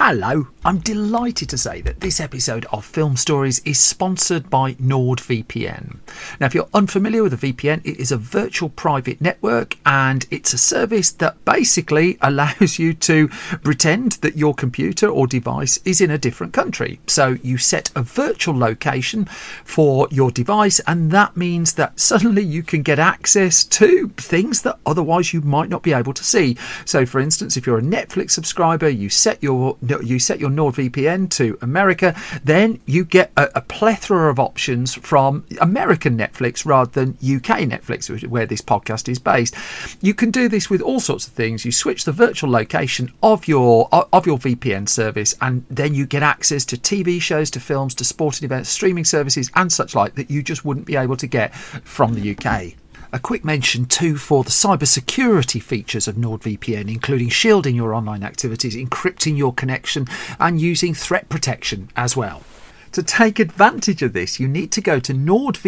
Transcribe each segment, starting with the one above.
Hello, I'm delighted to say that this episode of Film Stories is sponsored by NordVPN. Now, if you're unfamiliar with a VPN, it is a virtual private network and it's a service that basically allows you to pretend that your computer or device is in a different country. So you set a virtual location for your device and that means that suddenly you can get access to things that otherwise you might not be able to see. So for instance, if you're a Netflix subscriber, you set your NordVPN to America, then you get a plethora of options from American Netflix rather than UK Netflix, which is where this podcast is based. You can do this with all sorts of things. You switch the virtual location of your VPN service, and then you get access to TV shows, to films, to sporting events, streaming services, and such like that you just wouldn't be able to get from the UK. A quick mention too for the cybersecurity features of NordVPN, including shielding your online activities, encrypting your connection and using threat protection as well. To take advantage of this, you need to go to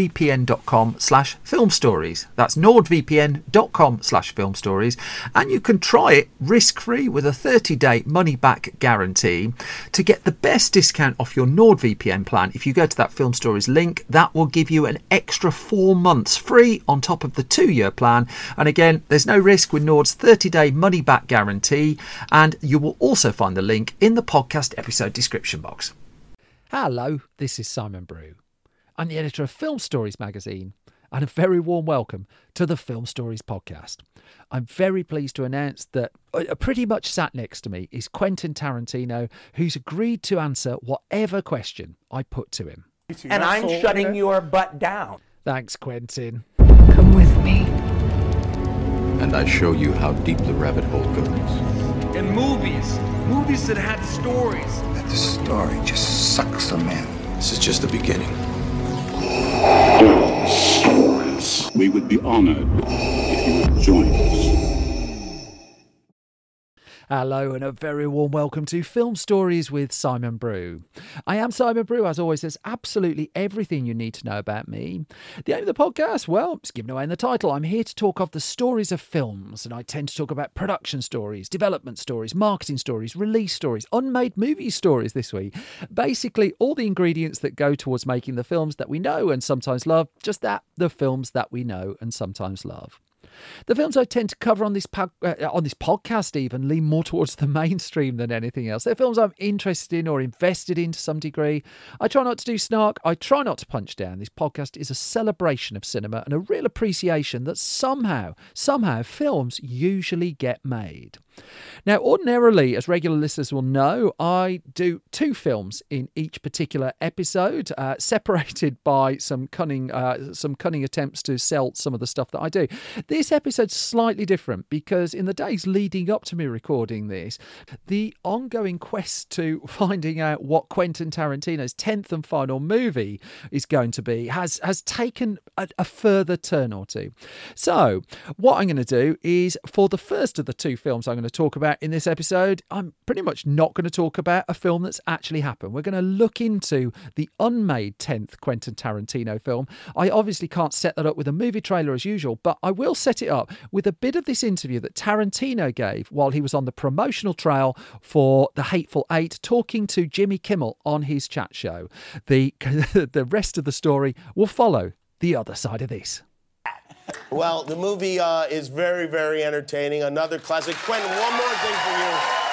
nordvpn.com/filmstories. That's nordvpn.com/filmstories, and you can try it risk-free with a 30-day money-back guarantee. To get the best discount off your NordVPN plan, if you go to that Film Stories link, that will give you an extra 4 months free on top of the 2-year plan. And again, there's no risk with Nord's 30-day money-back guarantee, and you will also find the link in the podcast episode description box. Hello, this is Simon Brew. I'm the editor of Film Stories magazine, and a very warm welcome to the Film Stories podcast. I'm very pleased to announce that pretty much sat next to me is Quentin Tarantino, who's agreed to answer whatever question I put to him. And I'm shutting your butt down. Thanks, Quentin. Come with me. And I show you how deep the rabbit hole goes. And movies that had stories. The story just sucks them in. This is just the beginning. Stories. We would be honored if you would join us. Hello and a very warm welcome to Film Stories with Simon Brew. I am Simon Brew. As always, there's absolutely everything you need to know about me. The aim of the podcast, well, it's given away in the title. I'm here to talk of the stories of films, and I tend to talk about production stories, development stories, marketing stories, release stories, unmade movie stories this week. Basically, all the ingredients that go towards making the films that we know and sometimes love, just that, the films that we know and sometimes love. The films I tend to cover on this podcast even lean more towards the mainstream than anything else. They're films I'm interested in or invested in to some degree. I try not to do snark. I try not to punch down. This podcast is a celebration of cinema and a real appreciation that somehow films usually get made. Now, ordinarily, as regular listeners will know, I do 2 films in each particular episode, separated by some cunning attempts to sell some of the stuff that I do. This episode's slightly different because in the days leading up to me recording this, the ongoing quest to finding out what Quentin Tarantino's 10th and final movie is going to be has taken a further turn or two. So, what I'm going to do is, for the first of the 2 films I'm going to talk about in this episode, I'm pretty much not going to talk about a film that's actually happened. We're going to look into the unmade 10th Quentin Tarantino film. I obviously can't set that up with a movie trailer as usual, but I will set it up with a bit of this interview that Tarantino gave while he was on the promotional trail for The Hateful Eight, talking to Jimmy Kimmel on his chat show. The rest of the story will follow the other side of this. Well, the movie is very, very entertaining. Another classic. Quentin, one more thing for you.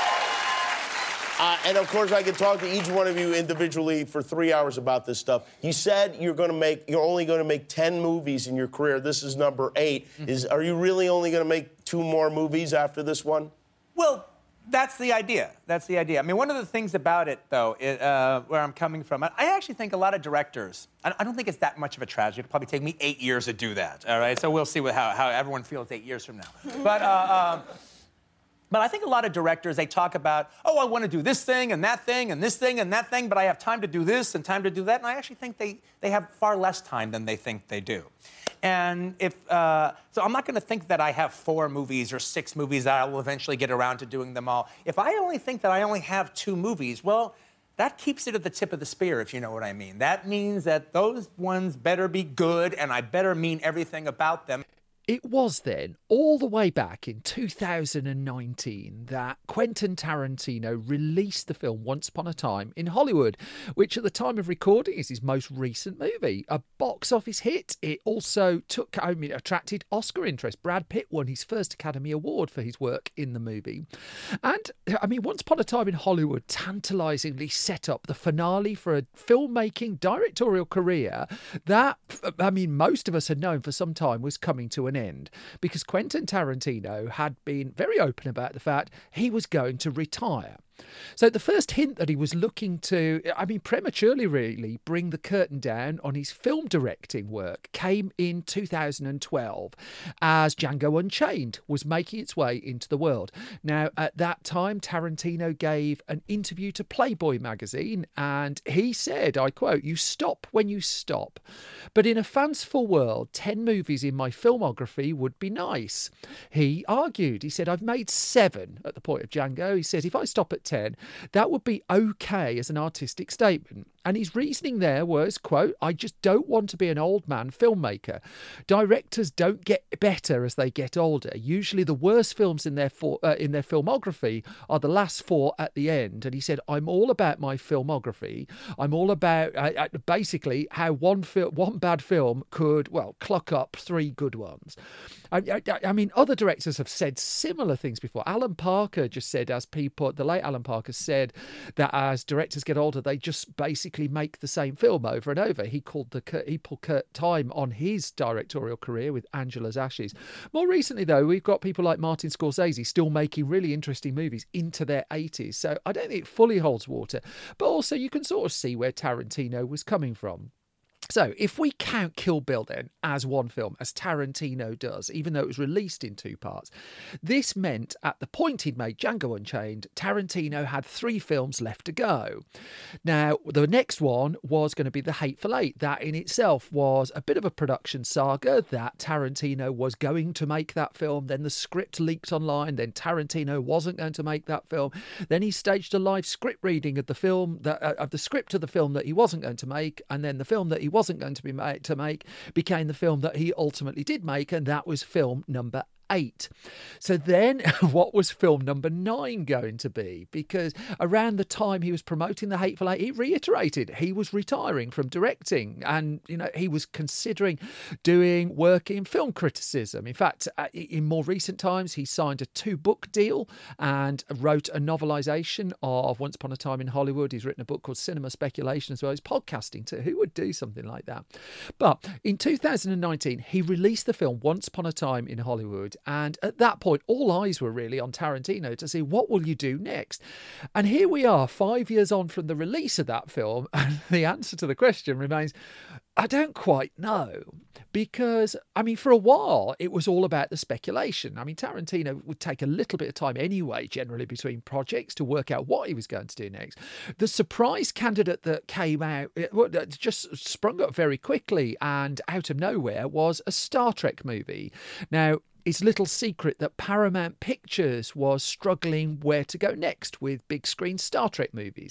And of course, I could talk to each one of you individually for 3 hours about this stuff. You said you're only going to make 10 movies in your career. This is number 8. Are you really only going to make 2 more movies after this one? Well, that's the idea. That's the idea. I mean, one of the things about it, though, where I'm coming from, I actually think a lot of directors, I don't think it's that much of a tragedy. It'll probably take me 8 years to do that, all right? So we'll see how everyone feels 8 years from now. But I think a lot of directors, they talk about, oh, I want to do this thing and that thing and this thing and that thing, but I have time to do this and time to do that. And I actually think they have far less time than they think they do. And so I'm not going to think that I have 4 movies or 6 movies that I will eventually get around to doing them all. If I only think that I only have 2 movies, well, that keeps it at the tip of the spear, if you know what I mean. That means that those ones better be good, and I better mean everything about them. It was then, all the way back in 2019, that Quentin Tarantino released the film Once Upon a Time in Hollywood, which at the time of recording is his most recent movie. A box office hit. It also attracted Oscar interest. Brad Pitt won his first Academy Award for his work in the movie. And, Once Upon a Time in Hollywood tantalisingly set up the finale for a filmmaking directorial career that, most of us had known for some time was coming to an end, because Quentin Tarantino had been very open about the fact he was going to retire. So the first hint that he was looking to, prematurely really, bring the curtain down on his film directing work came in 2012 as Django Unchained was making its way into the world. Now, at that time, Tarantino gave an interview to Playboy magazine and he said, I quote, "You stop when you stop. But in a fanciful world, 10 movies in my filmography would be nice." He argued, he said, "I've made 7 at the point of Django." He said, "If I stop at 10, that would be okay as an artistic statement." And his reasoning there was, quote, "I just don't want to be an old man filmmaker. Directors don't get better as they get older. Usually the worst films in their filmography are the last 4 at the end." And he said, "I'm all about my filmography. I'm all about basically how one bad film could, cluck up 3 good ones." Other directors have said similar things before. Alan Parker just said, the late Alan Parker said that as directors get older, they just basically make the same film over and over. He put time on his directorial career with Angela's Ashes. More recently, though, we've got people like Martin Scorsese still making really interesting movies into their 80s. So I don't think it fully holds water. But also you can sort of see where Tarantino was coming from. So if we count Kill Bill then as one film, as Tarantino does, even though it was released in 2 parts, this meant at the point he'd made Django Unchained, Tarantino had 3 films left to go. Now, the next one was going to be The Hateful Eight. That in itself was a bit of a production saga that Tarantino was going to make that film. Then the script leaked online. Then Tarantino wasn't going to make that film. Then he staged a live script reading of the film, of the script of the film that he wasn't going to make. And then the film that he wasn't going to make became the film that he ultimately did make, and that was film number 8. So then what was film number 9 going to be? Because around the time he was promoting The Hateful Eight, he reiterated he was retiring from directing and, he was considering doing work in film criticism. In fact, in more recent times, he signed a 2-book deal and wrote a novelisation of Once Upon a Time in Hollywood. He's written a book called Cinema Speculation as well. He's podcasting too. Who would do something like that? But in 2019, he released the film Once Upon a Time in Hollywood. And at that point, all eyes were really on Tarantino to see what will you do next. And here we are 5 years on from the release of that film. And the answer to the question remains, I don't quite know. Because, for a while, it was all about the speculation. Tarantino would take a little bit of time anyway, generally between projects, to work out what he was going to do next. The surprise candidate that came out, just sprung up very quickly and out of nowhere, was a Star Trek movie. Now, it's little secret that Paramount Pictures was struggling where to go next with big screen Star Trek movies.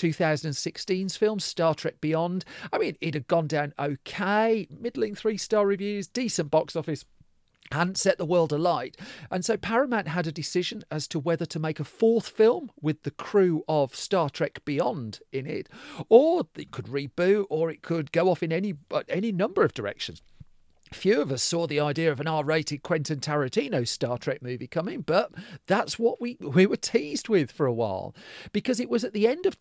2016's film Star Trek Beyond, it had gone down okay, middling 3-star reviews, decent box office, hadn't set the world alight. And so Paramount had a decision as to whether to make a 4th film with the crew of Star Trek Beyond in it, or it could reboot, or it could go off in any number of directions. Few of us saw the idea of an R-rated Quentin Tarantino Star Trek movie coming, but that's what we were teased with for a while, because it was at the end of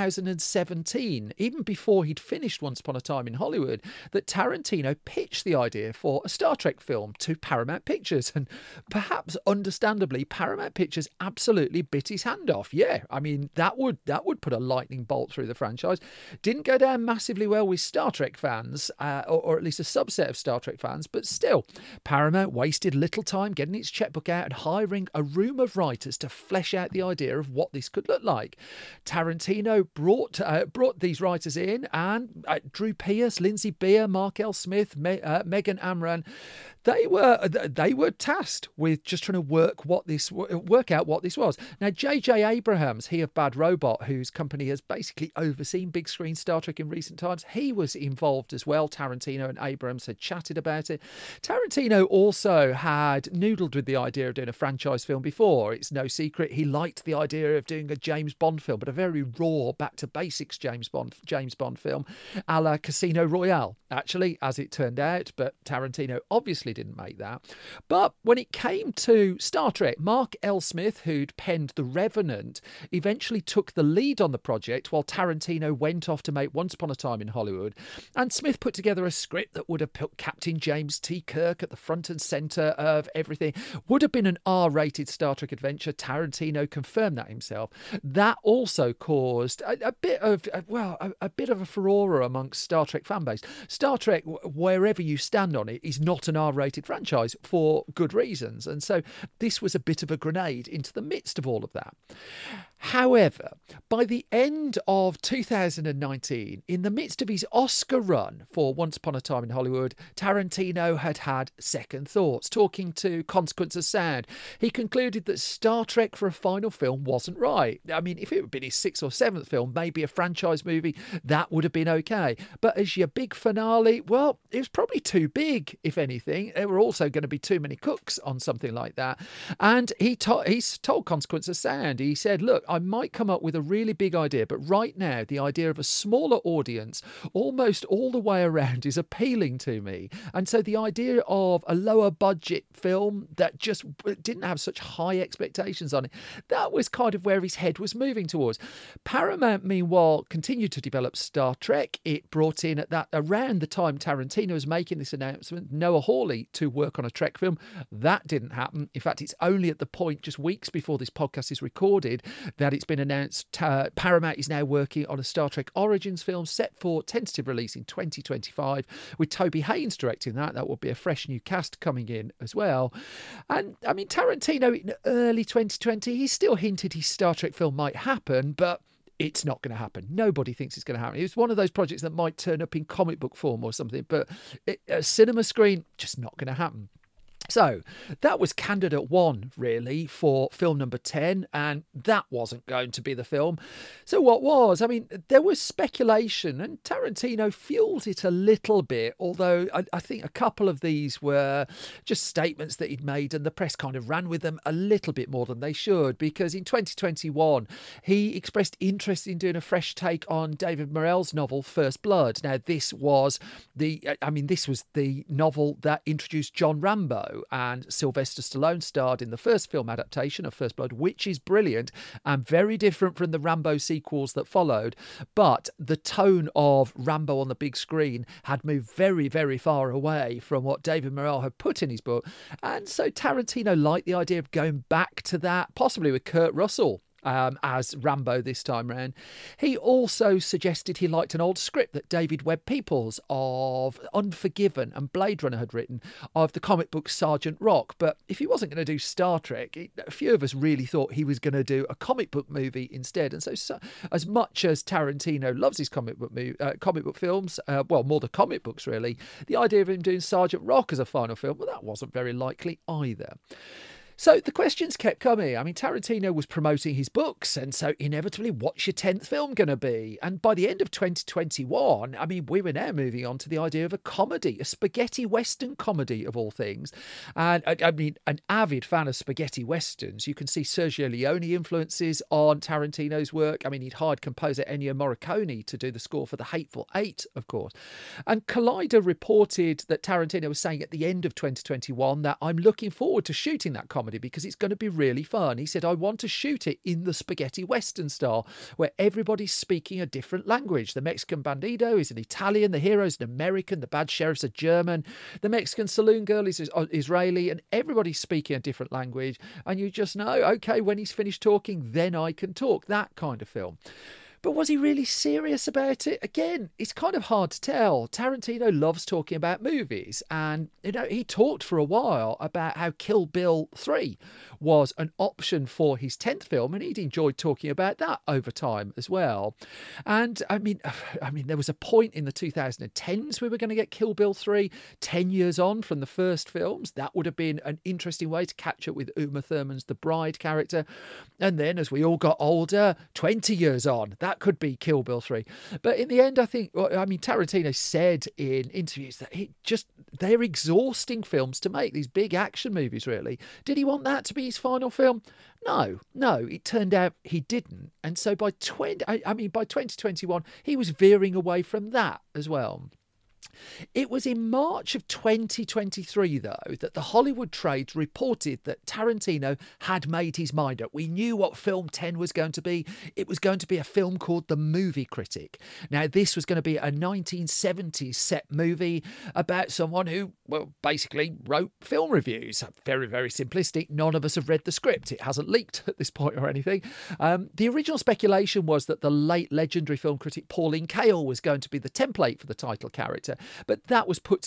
2017, even before he'd finished Once Upon a Time in Hollywood, that Tarantino pitched the idea for a Star Trek film to Paramount Pictures. And perhaps understandably, Paramount Pictures absolutely bit his hand off. Yeah, that would put a lightning bolt through the franchise. Didn't go down massively well with Star Trek fans, or at least a subset of Star Trek fans, but still, Paramount wasted little time getting its checkbook out and hiring a room of writers to flesh out the idea of what this could look like. Tarantino brought these writers in, and Drew Pearce, Lindsay Beer, Mark L. Smith, Megan Amran, they were tasked with just trying to work out what this was. Now, J.J. Abrams, he of Bad Robot, whose company has basically overseen big screen Star Trek in recent times, he was involved as well. Tarantino and Abrams had chatted about it. Tarantino also had noodled with the idea of doing a franchise film before. It's no secret he liked the idea of doing a James Bond film, but a very raw, back to basics James Bond film, a la Casino Royale, actually, as it turned out. But Tarantino obviously didn't make that. But when it came to Star Trek, Mark L. Smith, who'd penned The Revenant, eventually took the lead on the project while Tarantino went off to make Once Upon a Time in Hollywood. And Smith put together a script that would have put Captain James T. Kirk at the front and centre of everything. Would have been an R-rated Star Trek adventure. Tarantino confirmed that himself. That also caused a bit of a furore amongst Star Trek fan base. Star Trek, wherever you stand on it, is not an R-rated franchise for good reasons. And so this was a bit of a grenade into the midst of all of that. However, by the end of 2019, in the midst of his Oscar run for Once Upon a Time in Hollywood, Tarantino had second thoughts. Talking to Consequence of Sound, he concluded that Star Trek for a final film wasn't right. I mean, if it had been his 6th or 7th film, maybe a franchise movie, that would have been okay. But as your big finale, well, it was probably too big, if anything. There were also going to be too many cooks on something like that. And he's told Consequence of Sound, he said, look, I might come up with a really big idea, but right now the idea of a smaller audience almost all the way around is appealing to me. And so the idea of a lower budget film that just didn't have such high expectations on it, that was kind of where his head was moving towards. Paramount, meanwhile, continued to develop Star Trek. It brought in around the time Tarantino was making this announcement, Noah Hawley to work on a Trek film. That didn't happen. In fact, it's only at the point just weeks before this podcast is recorded that it's been announced Paramount is now working on a Star Trek Origins film set for tentative release in 2025 with Toby Haynes directing that. That will be a fresh new cast coming in as well. And I mean, Tarantino in early 2020, he still hinted his Star Trek film might happen, but it's not going to happen. Nobody thinks it's going to happen. It's one of those projects that might turn up in comic book form or something, but a cinema screen, just not going to happen. So that was candidate 1, really, for film number 10, and that wasn't going to be the film. So what was? I mean, there was speculation, and Tarantino fueled it a little bit, although I think a couple of these were just statements that he'd made, and the press kind of ran with them a little bit more than they should, because in 2021, he expressed interest in doing a fresh take on David Morrell's novel, First Blood. Now, this was the novel that introduced John Rambo, and Sylvester Stallone starred in the first film adaptation of First Blood, which is brilliant and very different from the Rambo sequels that followed. But the tone of Rambo on the big screen had moved very, very far away from what David Morrell had put in his book. And so Tarantino liked the idea of going back to that, possibly with Kurt Russell as Rambo this time round. He also suggested he liked an old script that David Webb Peoples of Unforgiven and Blade Runner had written of the comic book Sergeant Rock. But if he wasn't going to do Star Trek, a few of us really thought he was going to do a comic book movie instead. And so as much as Tarantino loves his comic book films, more the comic books really, the idea of him doing Sergeant Rock as a final film, well, that wasn't very likely either. So the questions kept coming. I mean, Tarantino was promoting his books, and so inevitably, what's your 10th film going to be? And by the end of 2021, I mean, we were now moving on to the idea of a comedy, a spaghetti western comedy of all things. And I mean, an avid fan of spaghetti westerns, you can see Sergio Leone influences on Tarantino's work. I mean, he'd hired composer Ennio Morricone to do the score for The Hateful Eight, of course. And Collider reported that Tarantino was saying at the end of 2021 that I'm looking forward to shooting that comedy because it's going to be really fun. He said, I want to shoot it in the spaghetti western style where everybody's speaking a different language. The Mexican bandito is an Italian, the hero's an American, the bad sheriff's a German, the Mexican saloon girl is Israeli, and everybody's speaking a different language. And you just know, okay, when he's finished talking, then I can talk. That kind of film. But was he really serious about it? Again, it's kind of hard to tell. Tarantino loves talking about movies. And, you know, he talked for a while about how Kill Bill 3 was an option for his 10th film. And he'd enjoyed talking about that over time as well. And, I mean, there was a point in the 2010s we were going to get Kill Bill 3, 10 years on from the first films. That would have been an interesting way to catch up with Uma Thurman's The Bride character. And then as we all got older, 20 years on, that could be Kill Bill 3. But in the end, I think, Tarantino said in interviews that they're exhausting films to make, these big action movies, really. Did he want that to be his final film? No, it turned out he didn't. And so by 2021, he was veering away from that as well. It was in March of 2023, though, that the Hollywood Trades reported that Tarantino had made his mind up. We knew what film 10 was going to be. It was going to be a film called The Movie Critic. Now, this was going to be a 1970s set movie about someone who, well, basically wrote film reviews. Very, very simplistic. None of us have read the script. It hasn't leaked at this point or anything. The original speculation was that the late legendary film critic Pauline Kael was going to be the template for the title character. But that was put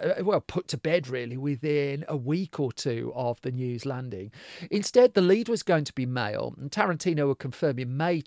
to bed really within a week or two of the news landing. Instead, the lead was going to be male, and Tarantino would confirm in May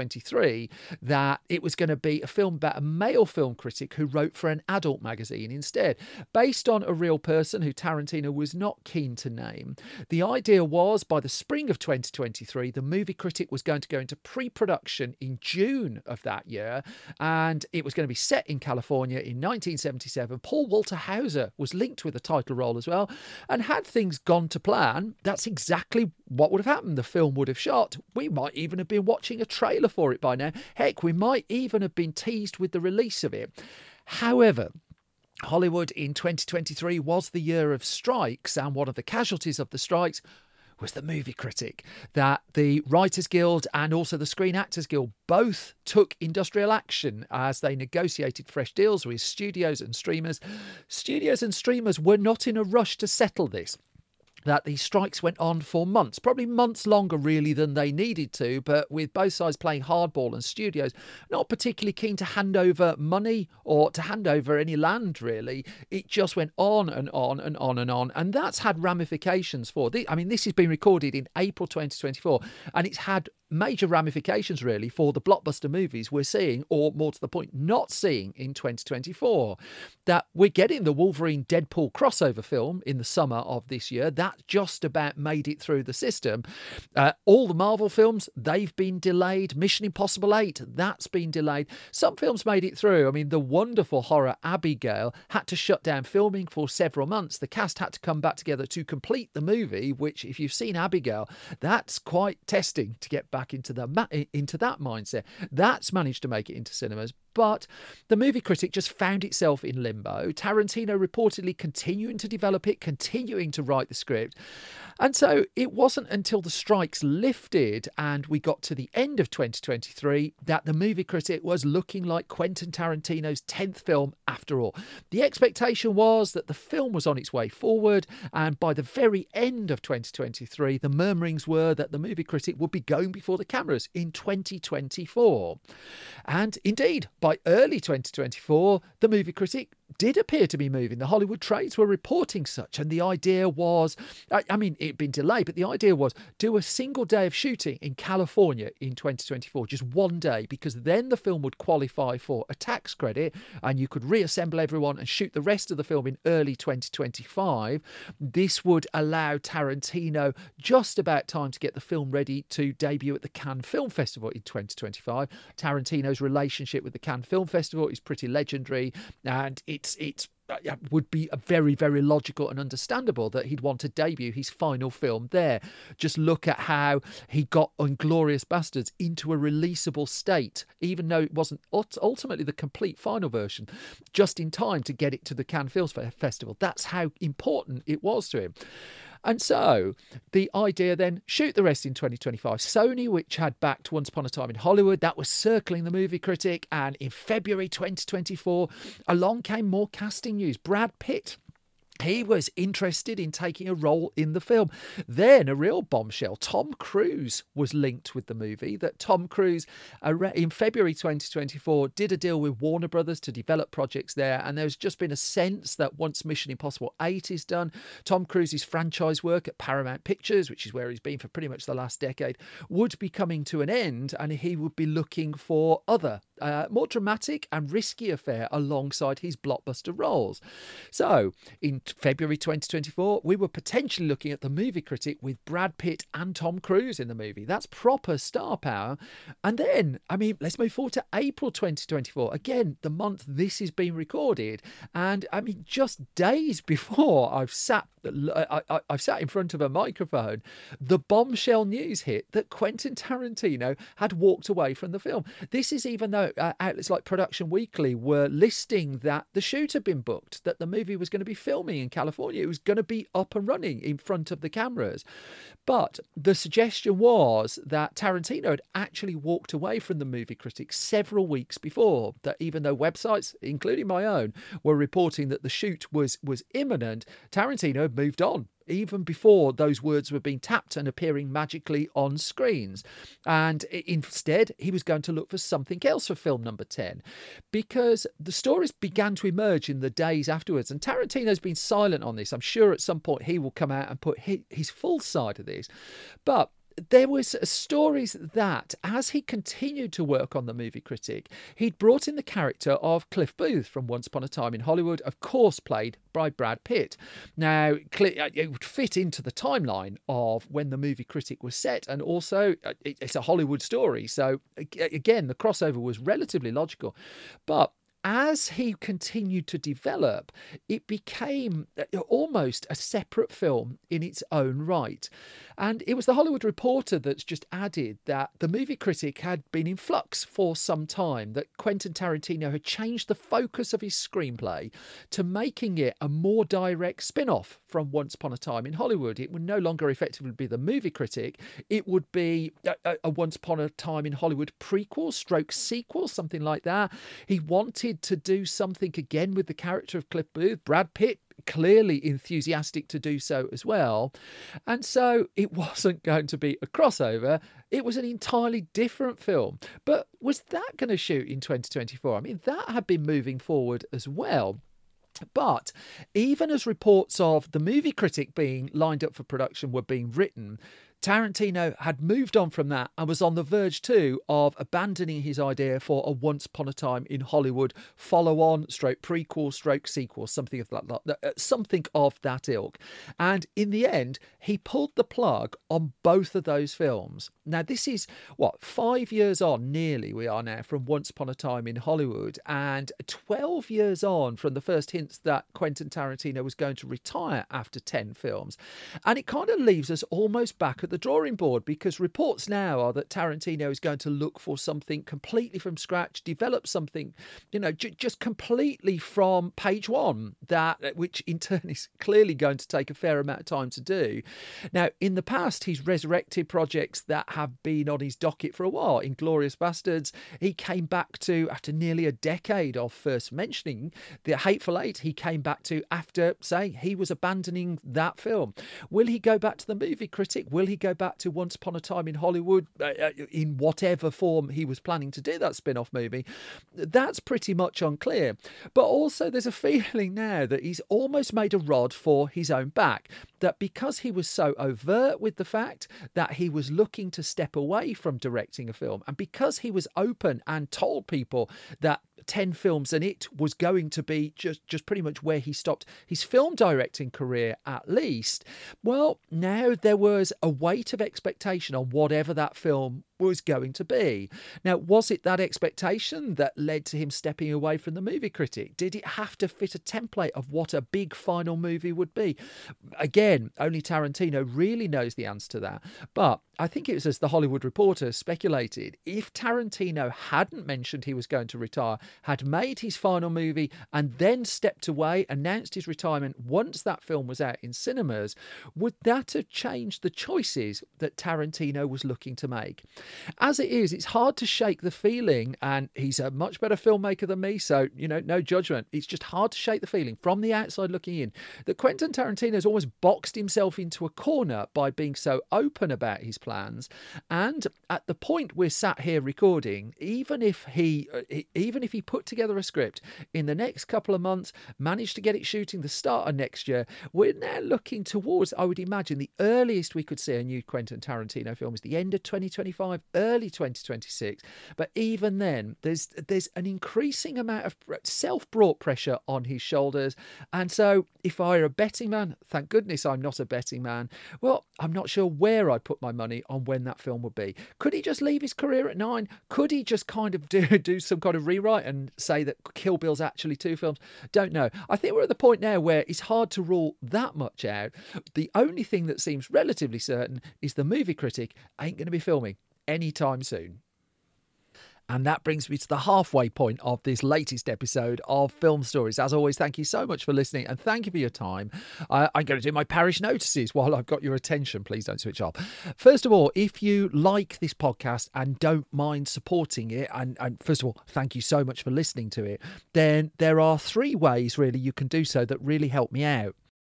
2023 that it was going to be a film about a male film critic who wrote for an adult magazine instead, based on a real person who Tarantino was not keen to name. The idea was by the spring of 2023, The Movie Critic was going to go into pre-production in June of that year, and it was going to be set in California in 1977. Paul Walter Hauser was linked with the title role as well, and had things gone to plan, that's exactly what would have happened. The film would have shot. We might even have been watching a trailer for it by now. Heck, we might even have been teased with the release of it. However, Hollywood in 2023 was the year of strikes, and one of the casualties of the strikes was The Movie Critic, that the Writers Guild and also the Screen Actors Guild both took industrial action as they negotiated fresh deals with studios and streamers. Studios and streamers were not in a rush to settle this. That these strikes went on for months, probably months longer really than they needed to, but with both sides playing hardball and studios not particularly keen to hand over money or to hand over any land really. It just went on and on and on and on, and that's had ramifications for this. I mean, this has been recorded in April 2024, and it's had major ramifications really for the blockbuster movies we're seeing, or more to the point, not seeing in 2024. That we're getting the Wolverine Deadpool crossover film in the summer of this year. That just about made it through the system. All the Marvel films, they've been delayed. Mission Impossible 8, that's been delayed. Some films made it through. I mean, the wonderful horror Abigail had to shut down filming for several months. The cast had to come back together to complete the movie, which if you've seen Abigail, that's quite testing to get back into that mindset. That's managed to make it into cinemas. But The Movie Critic just found itself in limbo. Tarantino reportedly continuing to develop it, continuing to write the script. And so it wasn't until the strikes lifted and we got to the end of 2023 that The Movie Critic was looking like Quentin Tarantino's 10th film after all. The expectation was that the film was on its way forward, and by the very end of 2023, the murmurings were that The Movie Critic would be going before the cameras in 2024. And indeed, by early 2024, The Movie Critic did appear to be moving. The Hollywood Trades were reporting such, and the idea was, it'd been delayed, but the idea was do a single day of shooting in California in 2024, just one day, because then the film would qualify for a tax credit and you could reassemble everyone and shoot the rest of the film in early 2025. This would allow Tarantino just about time to get the film ready to debut at the Cannes Film Festival in 2025. Tarantino's relationship with the Cannes Film Festival is pretty legendary, and it would be very, very logical and understandable that he'd want to debut his final film there. Just look at how he got Inglourious Basterds into a releasable state, even though it wasn't ultimately the complete final version, just in time to get it to the Cannes Film Festival. That's how important it was to him. And so the idea then, shoot the rest in 2025. Sony, which had backed Once Upon a Time in Hollywood, that was circling The Movie Critic. And in February 2024, along came more casting news. Brad Pitt, he was interested in taking a role in the film. Then a real bombshell, Tom Cruise was linked with the movie. That Tom Cruise in February 2024 did a deal with Warner Brothers to develop projects there, and there's just been a sense that once Mission Impossible 8 is done, Tom Cruise's franchise work at Paramount Pictures, which is where he's been for pretty much the last decade, would be coming to an end, and he would be looking for other more dramatic and risky affair alongside his blockbuster roles. So, in February 2024, we were potentially looking at The Movie Critic with Brad Pitt and Tom Cruise in the movie. That's proper star power. And then, let's move forward to April 2024. Again, the month this is being recorded. And, just days before I've sat in front of a microphone, the bombshell news hit that Quentin Tarantino had walked away from the film. This is even though outlets like Production Weekly were listing that the shoot had been booked, that the movie was going to be filming in California. It was going to be up and running in front of the cameras. But the suggestion was that Tarantino had actually walked away from The Movie Critic several weeks before, that even though websites, including my own, were reporting that the shoot was imminent, Tarantino had moved on even before those words were being tapped and appearing magically on screens. And instead, he was going to look for something else for film number 10, because the stories began to emerge in the days afterwards. And Tarantino's been silent on this. I'm sure at some point he will come out and put his full side of this. But there was stories that as he continued to work on The Movie Critic, he'd brought in the character of Cliff Booth from Once Upon a Time in Hollywood, of course played by Brad Pitt. Now, it would fit into the timeline of when The Movie Critic was set, and also it's a Hollywood story. So again, the crossover was relatively logical. But as he continued to develop, it became almost a separate film in its own right. And it was The Hollywood Reporter that's just added that The Movie Critic had been in flux for some time, that Quentin Tarantino had changed the focus of his screenplay to making it a more direct spin-off from Once Upon a Time in Hollywood. It would no longer effectively be The Movie Critic. It would be a Once Upon a Time in Hollywood prequel, stroke sequel, something like that. He wanted to do something again with the character of Cliff Booth. Brad Pitt clearly enthusiastic to do so as well. And so it wasn't going to be a crossover. It was an entirely different film. But was that going to shoot in 2024? That had been moving forward as well. But even as reports of The Movie Critic being lined up for production were being written, Tarantino had moved on from that and was on the verge too of abandoning his idea for a Once Upon a Time in Hollywood follow-on, stroke prequel, stroke sequel, something of that ilk. And in the end, he pulled the plug on both of those films. Now, this is 5 years on, nearly we are now, from Once Upon a Time in Hollywood, and 12 years on from the first hints that Quentin Tarantino was going to retire after 10 films. And it kind of leaves us almost back at the drawing board, because reports now are that Tarantino is going to look for something completely from scratch, develop something, just completely from page one, which in turn is clearly going to take a fair amount of time to do. Now, in the past, he's resurrected projects that have been on his docket for a while. Inglourious Basterds, he came back to after nearly a decade of first mentioning. The Hateful Eight, he came back to after saying he was abandoning that film. Will he go back to The Movie Critic? Will he go back to Once Upon a Time in Hollywood in whatever form he was planning to do that spin-off movie? That's pretty much unclear. But also there's a feeling now that he's almost made a rod for his own back, that because he was so overt with the fact that he was looking to step away from directing a film, and because he was open and told people that 10 films and it was going to be just pretty much where he stopped his film directing career at least, well, now there was a weight of expectation on whatever that film was going to be. Now, was it that expectation that led to him stepping away from The Movie Critic? Did it have to fit a template of what a big final movie would be? Again, only Tarantino really knows the answer to that. But I think it was as The Hollywood Reporter speculated, if Tarantino hadn't mentioned he was going to retire, had made his final movie and then stepped away, announced his retirement once that film was out in cinemas, would that have changed the choices that Tarantino was looking to make? As it is, it's hard to shake the feeling, and he's a much better filmmaker than me, so, no judgment. It's just hard to shake the feeling from the outside looking in that Quentin Tarantino's almost boxed himself into a corner by being so open about his plans. And at the point we're sat here recording, even if he put together a script in the next couple of months, managed to get it shooting the start of next year, we're now looking towards, I would imagine, the earliest we could see a new Quentin Tarantino film is the end of 2025, 2025, early 2026. But even then, there's an increasing amount of self-brought pressure on his shoulders. And so if I were a betting man, thank goodness I'm not a betting man, well, I'm not sure where I'd put my money on when that film would be. Could he just leave his career at 9? Could he just kind of do some kind of rewrite and say that Kill Bill's actually 2 films? Don't know. I think we're at the point now where it's hard to rule that much out. The only thing that seems relatively certain is the movie critic ain't going to be filming anytime soon. And that brings me to the halfway point of this latest episode of Film Stories. As always, thank you so much for listening and thank you for your time. I'm going to do my parish notices while I've got your attention. Please don't switch off. First of all, if you like this podcast and don't mind supporting it, and first of all, thank you so much for listening to it, then there are 3 ways really you can do so that really help me out.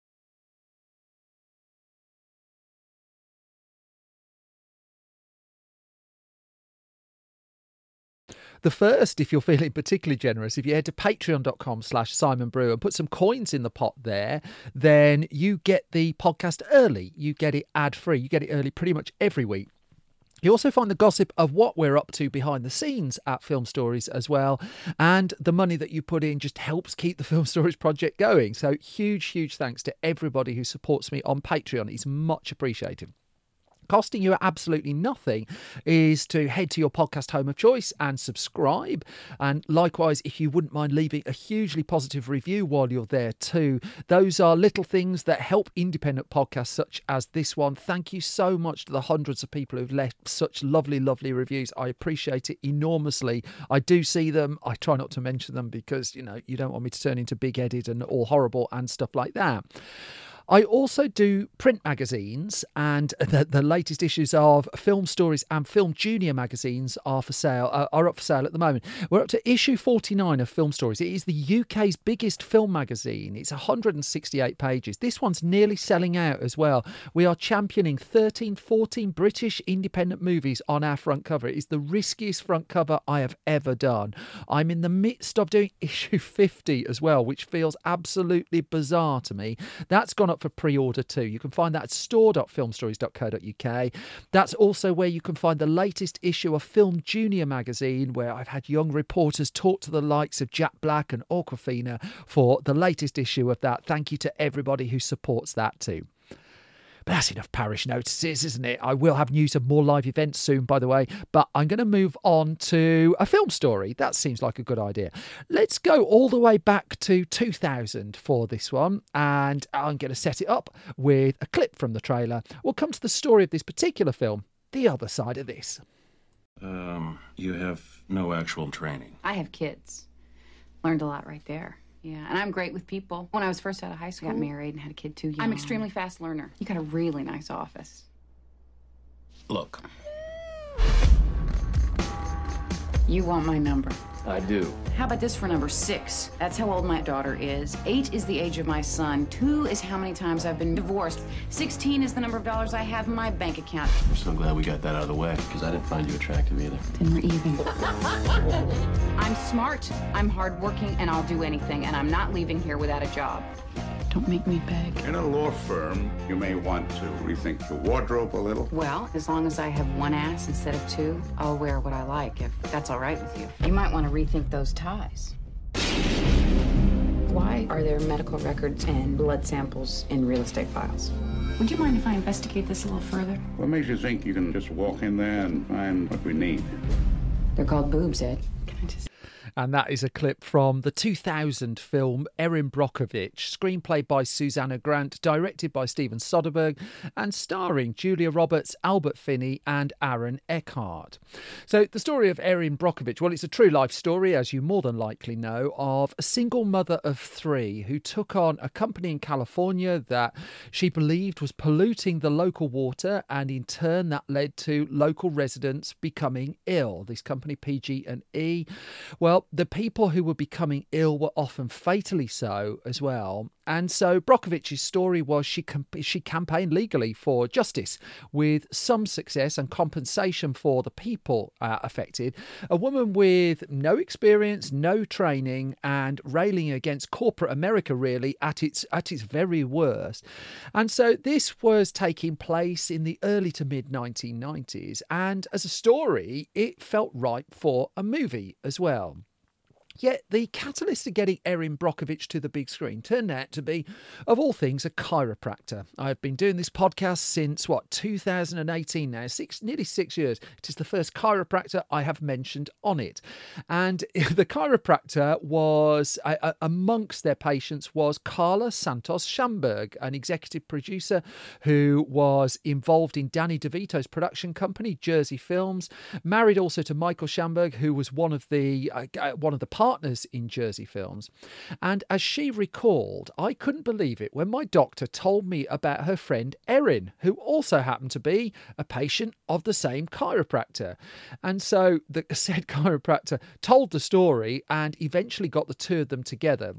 The first, if you're feeling particularly generous, if you head to patreon.com/Simon Brew and put some coins in the pot there, then you get the podcast early. You get it ad-free. You get it early pretty much every week. You also find the gossip of what we're up to behind the scenes at Film Stories as well. And the money that you put in just helps keep the Film Stories project going. So huge thanks to everybody who supports me on Patreon. It's much appreciated. Costing you absolutely nothing is to head to your podcast home of choice and subscribe. And likewise, if you wouldn't mind leaving a hugely positive review while you're there too. Those are little things that help independent podcasts such as this one. Thank you so much to the hundreds of people who've left such lovely reviews. I appreciate it enormously. I do see them. I try not to mention them because, you don't want me to turn into big-headed and all horrible and stuff like that. I also do print magazines, and the latest issues of Film Stories and Film Junior magazines are up for sale at the moment. We're up to issue 49 of Film Stories. It is the UK's biggest film magazine. It's 168 pages. This one's nearly selling out as well. We are championing 14 British independent movies on our front cover. It is the riskiest front cover I have ever done. I'm in the midst of doing issue 50 as well, which feels absolutely bizarre to me. That's gone up for pre-order too. You can find that at store.filmstories.co.uk. That's also where you can find the latest issue of Film Junior magazine, where I've had young reporters talk to the likes of Jack Black and Awkwafina for the latest issue of that. Thank you to everybody who supports that too. But that's enough parish notices, isn't it? I will have news of more live events soon, by the way, but I'm going to move on to a film story. That seems like a good idea. Let's go all the way back to 2000 for this one, and I'm going to set it up with a clip from the trailer. We'll come to the story of this particular film, the other side of this. You have no actual training. I have kids. Learned a lot right there. Yeah, and I'm great with people. When I was first out of high school, I got married and had a kid too young. I'm extremely fast learner. You got a really nice office. Look. You want my number? I do. How about this for number 6? That's how old my daughter is. 8 is the age of my son. 2 is how many times I've been divorced. 16 is the number of dollars I have in my bank account. I'm so glad we got that out of the way, because I didn't find you attractive either. Then we're even. I'm smart, I'm hardworking, and I'll do anything, and I'm not leaving here without a job. Don't make me beg. In a law firm, you may want to rethink your wardrobe a little. Well, as long as I have one ass instead of 2, I'll wear what I like, if that's all right with you. You might want to rethink those ties. Why are there medical records and blood samples in real estate files? Would you mind if I investigate this a little further? What makes you think you can just walk in there and find what we need? They're called boobs, Ed. Can I just... And that is a clip from the 2000 film Erin Brockovich, screenplay by Susanna Grant, directed by Steven Soderbergh, and starring Julia Roberts, Albert Finney, and Aaron Eckhart. So the story of Erin Brockovich, well, it's a true life story, as you more than likely know, of a single mother of 3 who took on a company in California that she believed was polluting the local water, and in turn that led to local residents becoming ill. This company, PG&E, well, the people who were becoming ill were often fatally so as well. And so Brockovich's story was she campaigned legally for justice with some success and compensation for the people affected. A woman with no experience, no training, and railing against corporate America really at its very worst. And so this was taking place in the early to mid 1990s, and as a story it felt ripe for a movie as well. Yet the catalyst to getting Erin Brockovich to the big screen turned out to be, of all things, a chiropractor. I've been doing this podcast since, 2018 now, nearly 6 years. It is the first chiropractor I have mentioned on it. And the chiropractor was, amongst their patients, was Carla Santos Schamberg, an executive producer who was involved in Danny DeVito's production company, Jersey Films, married also to Michael Schamberg, who was one of the partners in Jersey Films. And as she recalled, I couldn't believe it when my doctor told me about her friend Erin, who also happened to be a patient of the same chiropractor. And so the said chiropractor told the story and eventually got the two of them together.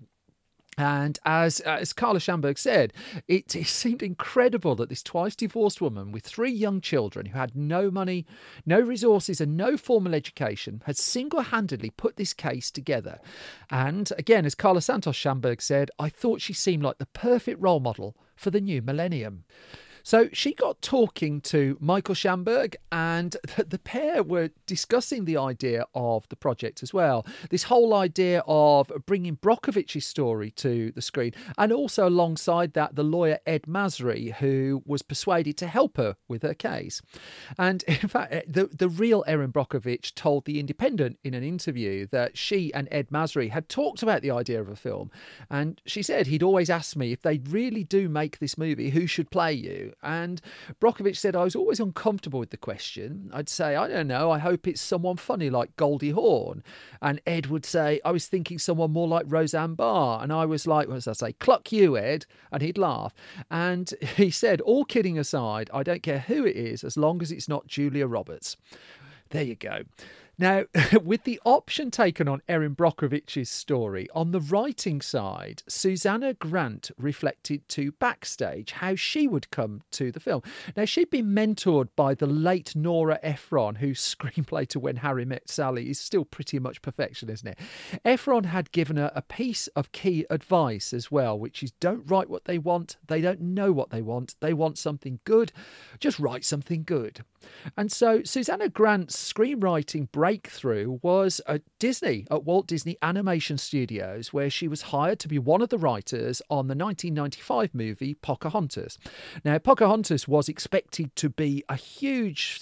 And as Carla Schamberg said, it seemed incredible that this twice divorced woman with 3 young children who had no money, no resources and no formal education had single-handedly put this case together. And again, as Carla Santos Schamberg said, I thought she seemed like the perfect role model for the new millennium. So she got talking to Michael Schamberg, and the pair were discussing the idea of the project as well. This whole idea of bringing Brockovich's story to the screen, and also alongside that, the lawyer Ed Masry, who was persuaded to help her with her case. And in fact, the real Erin Brockovich told The Independent in an interview that she and Ed Masry had talked about the idea of a film. And she said he'd always asked me, if they really do make this movie, who should play you? And Brockovich said, I was always uncomfortable with the question. I'd say, I don't know, I hope it's someone funny like Goldie Hawn. And Ed would say, I was thinking someone more like Roseanne Barr. And I was like, what does I say? Cluck you, Ed. And he'd laugh. And he said, all kidding aside, I don't care who it is, as long as it's not Julia Roberts. There you go. Now, with the option taken on Erin Brockovich's story, on the writing side, Susanna Grant reflected to Backstage how she would come to the film. Now, she'd been mentored by the late Nora Ephron, whose screenplay to When Harry Met Sally is still pretty much perfection, isn't it? Ephron had given her a piece of key advice as well, which is don't write what they want. They don't know what they want something good. Just write something good. And so Susanna Grant's screenwriting breakthrough was at Disney, at Walt Disney Animation Studios, where she was hired to be one of the writers on the 1995 movie Pocahontas. Now, Pocahontas was expected to be a huge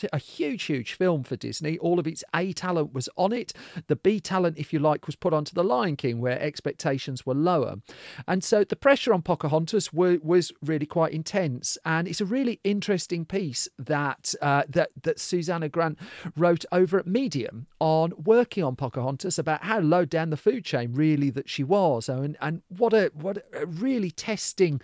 film for Disney. All of its A talent was on it. The B talent, if you like, was put onto The Lion King, where expectations were lower. And so the pressure on Pocahontas was really quite intense. And it's a really interesting piece that Susanna Grant wrote over at Medium on working on Pocahontas, about how low down the food chain really that she was, and what a really testing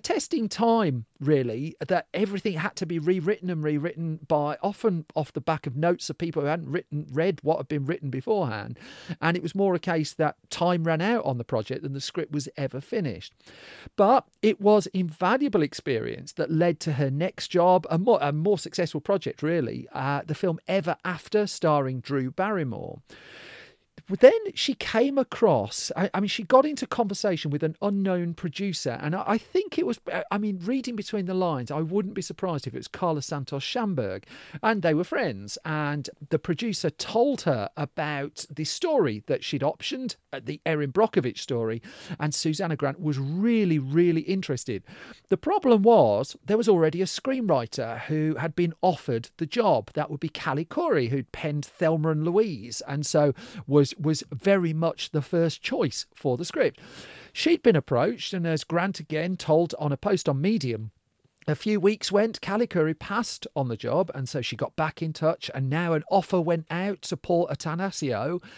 time really, that everything had to be rewritten by, often off the back of notes of people who hadn't read what had been written beforehand, and it was more a case that time ran out on the project than the script was ever finished. But it was invaluable experience that led to her next job, a more successful project really, the film Ever After, starring Drew Barrymore. Then she came across, she got into conversation with an unknown producer, and I think it was, reading between the lines, I wouldn't be surprised if it was Carla Santos Schamberg, and they were friends, and the producer told her about the story that she'd optioned, the Erin Brockovich story, and Susanna Grant was really, really interested. The problem was there was already a screenwriter who had been offered the job. That would be Callie Khouri, who'd penned Thelma and Louise, and so was very much the first choice for the script. She'd been approached, and as Grant again told on a post on Medium, a few weeks went, Callie Khouri passed on the job, and so she got back in touch, and now an offer went out to Paul Attanasio.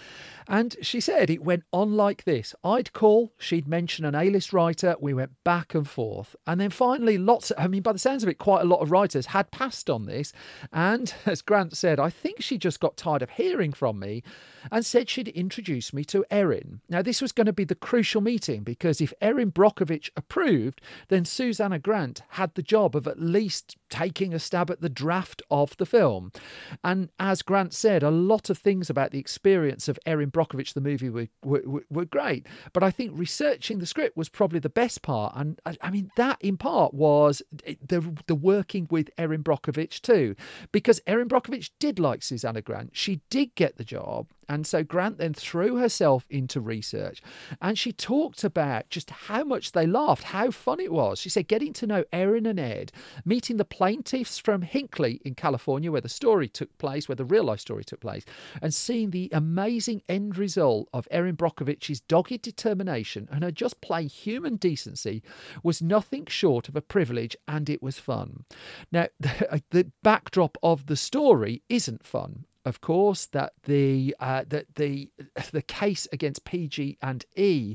And she said it went on like this. I'd call, she'd mention an A-list writer, we went back and forth. And then finally, by the sounds of it, quite a lot of writers had passed on this. And as Grant said, I think she just got tired of hearing from me and said she'd introduce me to Erin. Now, this was going to be the crucial meeting, because if Erin Brockovich approved, then Susanna Grant had the job of at least taking a stab at the draft of the film. And as Grant said, a lot of things about the experience of Erin Brockovich, the movie, were great. But I think researching the script was probably the best part. And I mean, that in part was the working with Erin Brockovich too, because Erin Brockovich did like Susanna Grant. She did get the job. And so Grant then threw herself into research, and she talked about just how much they laughed, how fun it was. She said getting to know Erin and Ed, meeting the plaintiffs from Hinckley in California, where the story took place, where the real life story took place, and seeing the amazing end result of Erin Brockovich's dogged determination and her just plain human decency was nothing short of a privilege, and it was fun. Now, the backdrop of the story isn't fun. Of course, that the case against PG&E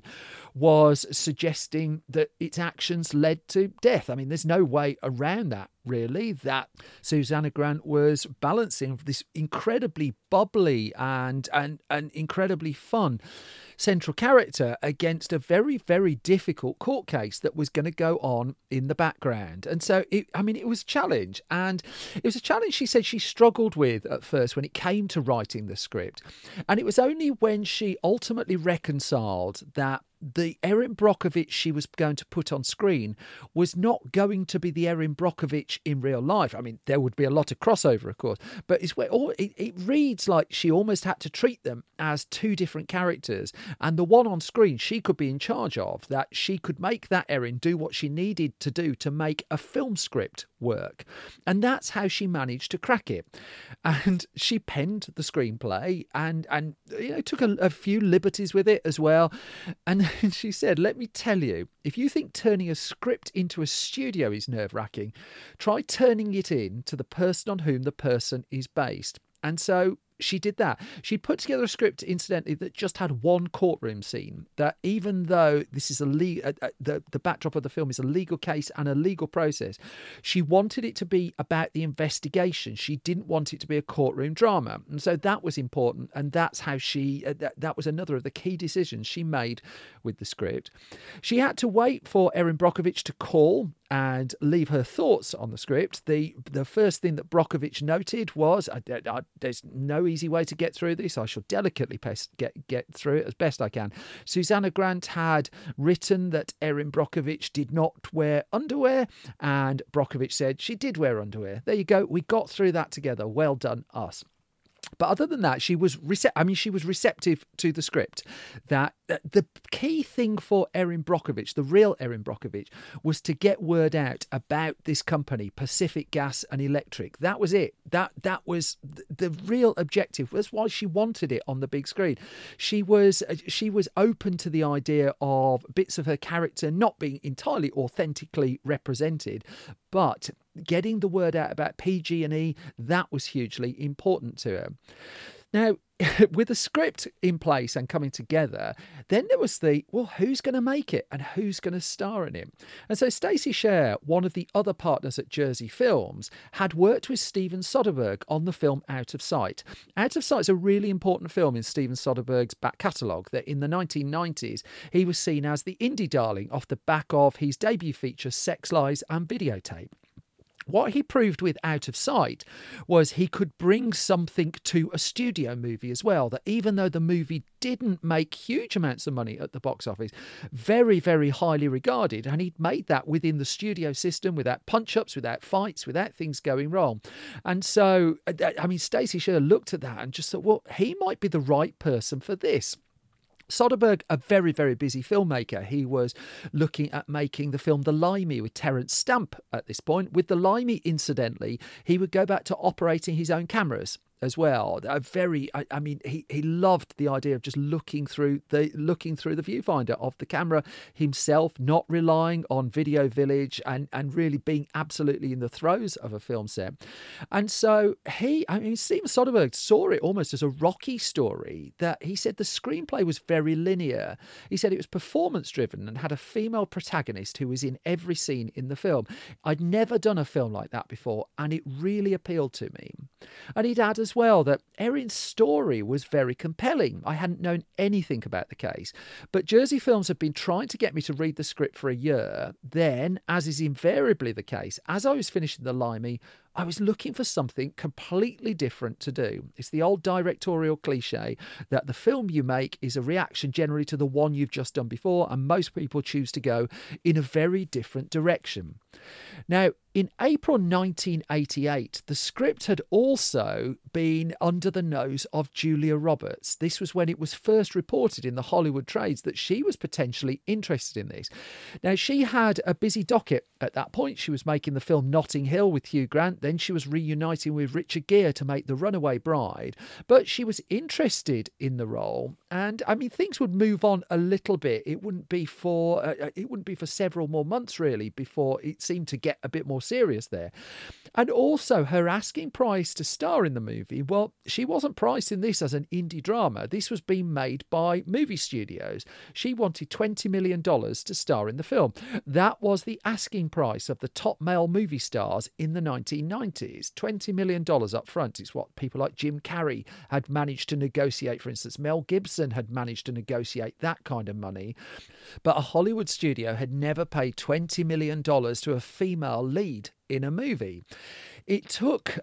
was suggesting that its actions led to death. I mean, there's no way around that, really, that Susanna Grant was balancing this incredibly bubbly and incredibly fun central character against a very, very difficult court case that was going to go on in the background. And so, it was a challenge. And it was a challenge she said she struggled with at first when it came to writing the script. And it was only when she ultimately reconciled that the Erin Brockovich she was going to put on screen was not going to be the Erin Brockovich in real life. I mean, there would be a lot of crossover, of course, but it reads like she almost had to treat them as two different characters. And the one on screen she could be in charge of, that she could make that Erin do what she needed to do to make a film script work. And that's how she managed to crack it. And she penned the screenplay and took a few liberties with it as well. And she said, let me tell you, if you think turning a script into a studio is nerve-wracking, try turning it in to the person on whom the person is based. And so she did that. She put together a script, incidentally, that just had one courtroom scene. That even though this is the backdrop of the film is a legal case and a legal process, she wanted it to be about the investigation. She didn't want it to be a courtroom drama, and so that was important. And that's how that was another of the key decisions she made with the script. She had to wait for Erin Brockovich to call and leave her thoughts on the script. The first thing that Brockovich noted was, there's no easy way to get through this. I shall delicately get through it as best I can. Susanna Grant had written that Erin Brockovich did not wear underwear, and Brockovich said she did wear underwear. There you go. We got through that together. Well done, us. But other than that, she was receptive to the script. That the key thing for Erin Brockovich, the real Erin Brockovich, was to get word out about this company, Pacific Gas and Electric. That was it. That was the real objective. That's why she wanted it on the big screen. She was open to the idea of bits of her character not being entirely authentically represented, but getting the word out about PG&E, that was hugely important to her. Now, with the script in place and coming together, then there was who's going to make it and who's going to star in it? And so Stacey Sher, one of the other partners at Jersey Films, had worked with Steven Soderbergh on the film Out of Sight. Out of Sight is a really important film in Steven Soderbergh's back catalogue, that in the 1990s, he was seen as the indie darling off the back of his debut feature Sex, Lies and Videotape. What he proved with Out of Sight was he could bring something to a studio movie as well, that even though the movie didn't make huge amounts of money at the box office, very, very highly regarded, and he'd made that within the studio system without punch-ups, without fights, without things going wrong. And so, Stacey Sher looked at that and just thought, well, he might be the right person for this. Soderbergh, a very, very busy filmmaker. He was looking at making the film The Limey with Terence Stamp at this point. With The Limey, incidentally, he would go back to operating his own cameras. as well. I mean, he loved the idea of just looking through the viewfinder of the camera himself, not relying on Video Village, and really being absolutely in the throes of a film set. And so Steven Soderbergh saw it almost as a Rocky story, that he said the screenplay was very linear. He said it was performance driven and had a female protagonist who was in every scene in the film. I'd never done a film like that before, and it really appealed to me. And he'd add as well that Erin's story was very compelling. I hadn't known anything about the case, but Jersey Films had been trying to get me to read the script for a year. Then, as is invariably the case, as I was finishing The Limey, I was looking for something completely different to do. It's the old directorial cliche that the film you make is a reaction generally to the one you've just done before, and most people choose to go in a very different direction. Now, in April 1988, the script had also been under the nose of Julia Roberts. This was when it was first reported in the Hollywood trades that she was potentially interested in this. Now, she had a busy docket at that point. She was making the film Notting Hill with Hugh Grant. Then she was reuniting with Richard Gere to make The Runaway Bride. But she was interested in the role. And, I mean, things would move on a little bit. It wouldn't be for several more months, really, before it seemed to get a bit more serious there. And also her asking price to star in the movie, well, she wasn't pricing this as an indie drama. This was being made by movie studios. She wanted $20 million to star in the film. That was the asking price of the top male movie stars in the 1990s. $20 million up front. It's what people like Jim Carrey had managed to negotiate. For instance, Mel Gibson had managed to negotiate that kind of money. But a Hollywood studio had never paid $20 million to a female lead in a movie. It took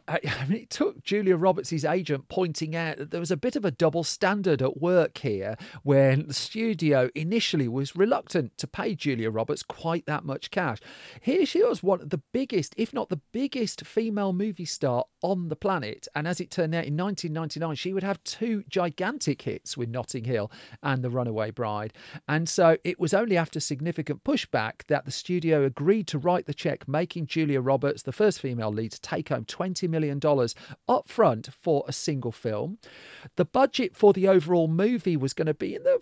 Julia Roberts' agent pointing out that there was a bit of a double standard at work here, when the studio initially was reluctant to pay Julia Roberts quite that much cash. Here she was, one of the biggest, if not the biggest, female movie star on the planet. And as it turned out, in 1999, she would have two gigantic hits with Notting Hill and The Runaway Bride. And so it was only after significant pushback that the studio agreed to write the check, making Julia Roberts the first female lead to take home $20 million up front for a single film. The budget for the overall movie was going to be in the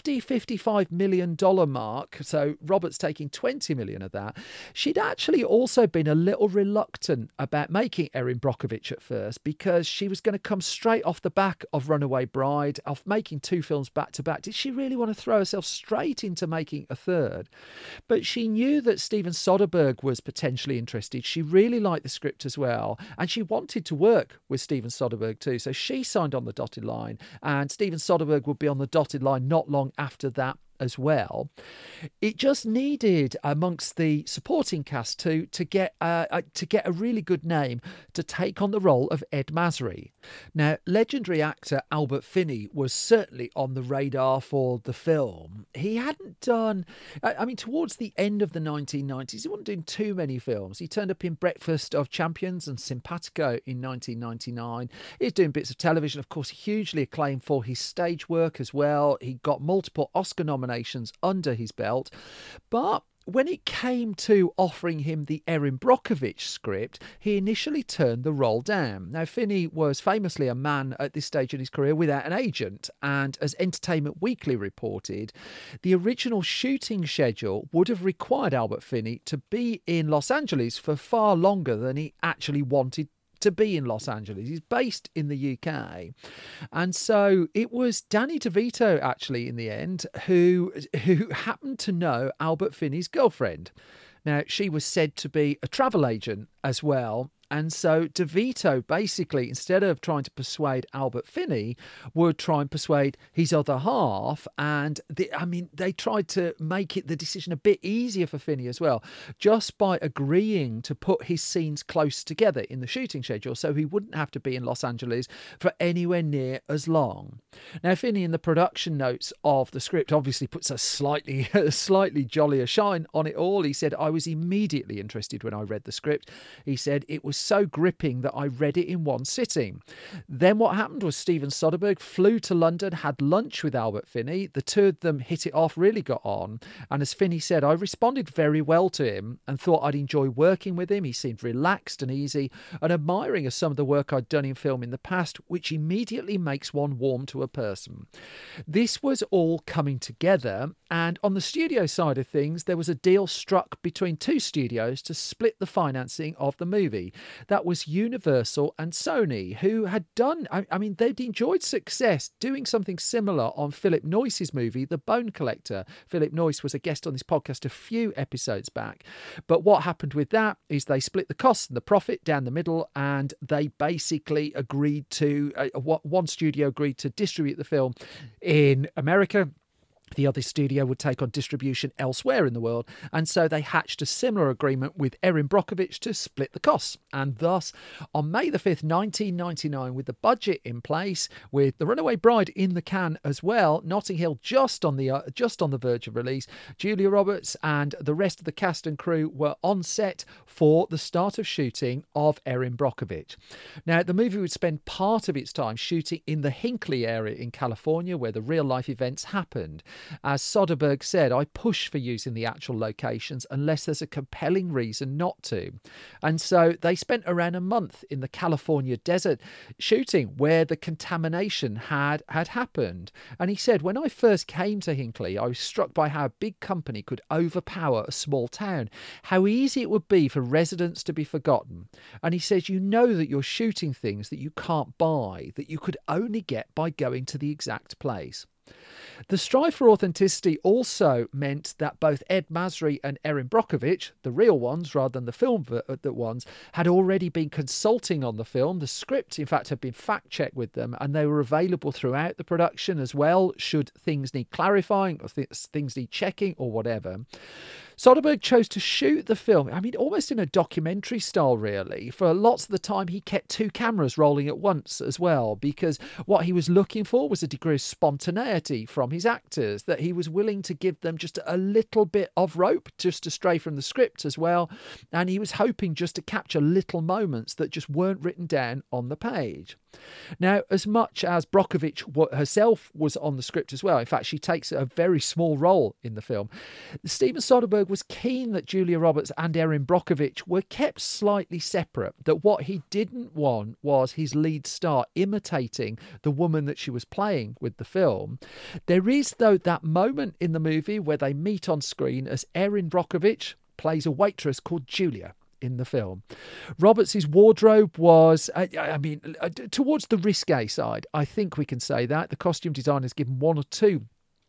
$55 million mark, so Roberts taking $20 million of that. She'd actually also been a little reluctant about making Erin Brockovich at first, because she was going to come straight off the back of Runaway Bride, of making two films back to back. Did she really want to throw herself straight into making a third? But she knew that Steven Soderbergh was potentially interested. She really liked the script as well, and she wanted to work with Steven Soderbergh too. So she signed on the dotted line, and Steven Soderbergh would be on the dotted line not long after that as well. It just needed, amongst the supporting cast, to get a really good name to take on the role of Ed Masry. Now, legendary actor Albert Finney was certainly on the radar for the film. He hadn't done, towards the end of the 1990s, he wasn't doing too many films. He turned up in Breakfast of Champions and Simpatico in 1999. He was doing bits of television, of course, hugely acclaimed for his stage work as well. He got multiple Oscar nominations under his belt. But when it came to offering him the Erin Brockovich script, he initially turned the role down. Now, Finney was famously a man at this stage in his career without an agent, and as Entertainment Weekly reported, the original shooting schedule would have required Albert Finney to be in Los Angeles for far longer than he actually wanted to be in Los Angeles. He's based in the UK. And so it was Danny DeVito, actually, in the end, who happened to know Albert Finney's girlfriend. Now, she was said to be a travel agent as well. And so DeVito, basically, instead of trying to persuade Albert Finney, would try and persuade his other half. And they tried to make the decision a bit easier for Finney as well, just by agreeing to put his scenes close together in the shooting schedule, so he wouldn't have to be in Los Angeles for anywhere near as long. Now, Finney, in the production notes of the script, obviously puts a slightly jollier shine on it all. He said, "I was immediately interested when I read the script." He said, "It was so gripping that I read it in one sitting. Then what happened was Steven Soderbergh flew to London, had lunch with Albert Finney. The two of them hit it off, really got on. And as Finney said, I responded very well to him and thought I'd enjoy working with him. He seemed relaxed and easy and admiring of some of the work I'd done in film in the past, which immediately makes one warm to a person. This was all coming together, and on the studio side of things, there was a deal struck between two studios to split the financing of the movie. That was Universal and Sony, who had done, I mean, they'd enjoyed success doing something similar on Philip Noyce's movie, The Bone Collector. Philip Noyce was a guest on this podcast a few episodes back. But what happened with that is they split the costs and the profit down the middle, and they basically agreed to, one studio agreed to distribute the film in America. The other studio would take on distribution elsewhere in the world, and so they hatched a similar agreement with Erin Brockovich to split the costs. And thus, on May the 5th, 1999, with the budget in place, with The Runaway Bride in the can as well, Notting Hill just on the verge of release, Julia Roberts and the rest of the cast and crew were on set for the start of shooting of Erin Brockovich. Now, the movie would spend part of its time shooting in the Hinckley area in California, where the real-life events happened. As Soderbergh said, I push for using the actual locations unless there's a compelling reason not to. And so they spent around a month in the California desert shooting where the contamination had happened. And he said, when I first came to Hinckley, I was struck by how a big company could overpower a small town, how easy it would be for residents to be forgotten. And he says, you know that you're shooting things that you can't buy, that you could only get by going to the exact place. The strive for authenticity also meant that both Ed Masry and Erin Brockovich, the real ones rather than the film ones, had already been consulting on the film. The script, in fact, had been fact-checked with them, and they were available throughout the production as well, should things need clarifying or things need checking or whatever. Soderbergh chose to shoot the film, I mean, almost in a documentary style, really. For lots of the time, he kept two cameras rolling at once as well, because what he was looking for was a degree of spontaneity from his actors, that he was willing to give them just a little bit of rope just to stray from the script as well. And he was hoping just to capture little moments that just weren't written down on the page. Now, as much as Brockovich herself was on the script as well, in fact, she takes a very small role in the film, Steven Soderbergh was keen that Julia Roberts and Erin Brockovich were kept slightly separate, that what he didn't want was his lead star imitating the woman that she was playing with the film. There is, though, that moment in the movie where they meet on screen as Erin Brockovich plays a waitress called Julia in the film. Roberts' wardrobe was, towards the risque side. I think we can say that. The costume designer's given one or two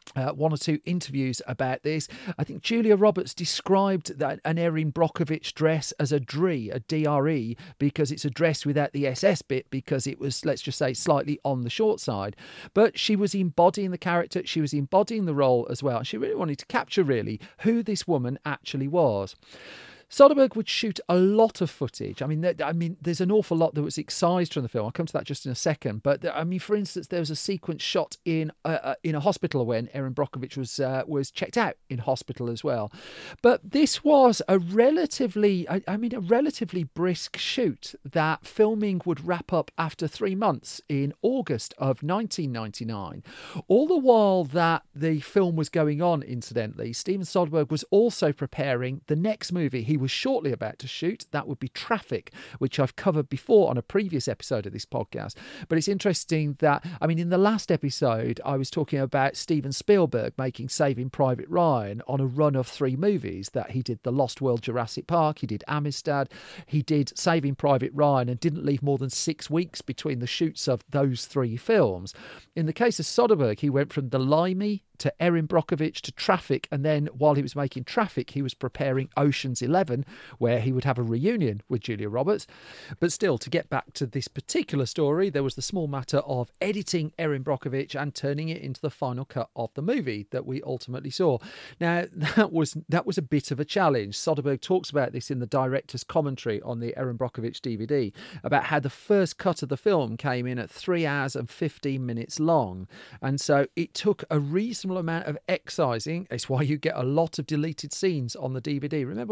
interviews about this. I think Julia Roberts described that an Erin Brockovich dress as a DRE, because it's a dress without the SS bit, because it was, let's just say, slightly on the short side. But she was embodying the character, she was embodying the role as well. She really wanted to capture, really, who this woman actually was. Soderbergh would shoot a lot of footage. I mean, there's an awful lot that was excised from the film. I'll come to that just in a second. But I mean, for instance, there was a sequence shot in a hospital when Erin Brockovich was checked out in hospital as well. But this was a relatively brisk shoot that filming would wrap up after 3 months in August of 1999. All the while that the film was going on, incidentally, Steven Soderbergh was also preparing the next movie he was shortly about to shoot. That would be Traffic, which I've covered before on a previous episode of this podcast. But it's interesting that, I mean, in the last episode, I was talking about Steven Spielberg making Saving Private Ryan on a run of 3 movies that he did: The Lost World, Jurassic Park, he did Amistad, he did Saving Private Ryan, and didn't leave more than 6 weeks between the shoots of those 3 films. In the case of Soderbergh, he went from The Limey to Erin Brockovich to Traffic, and then while he was making Traffic, he was preparing Ocean's 11, where he would have a reunion with Julia Roberts. But still, to get back to this particular story, there was the small matter of editing Erin Brockovich and turning it into the final cut of the movie that we ultimately saw. Now, that was a bit of a challenge. Soderbergh talks about this in the director's commentary on the Erin Brockovich DVD, about how the first cut of the film came in at 3 hours and 15 minutes long. And so it took a reasonable amount of excising. It's why you get a lot of deleted scenes on the DVD. Remember when people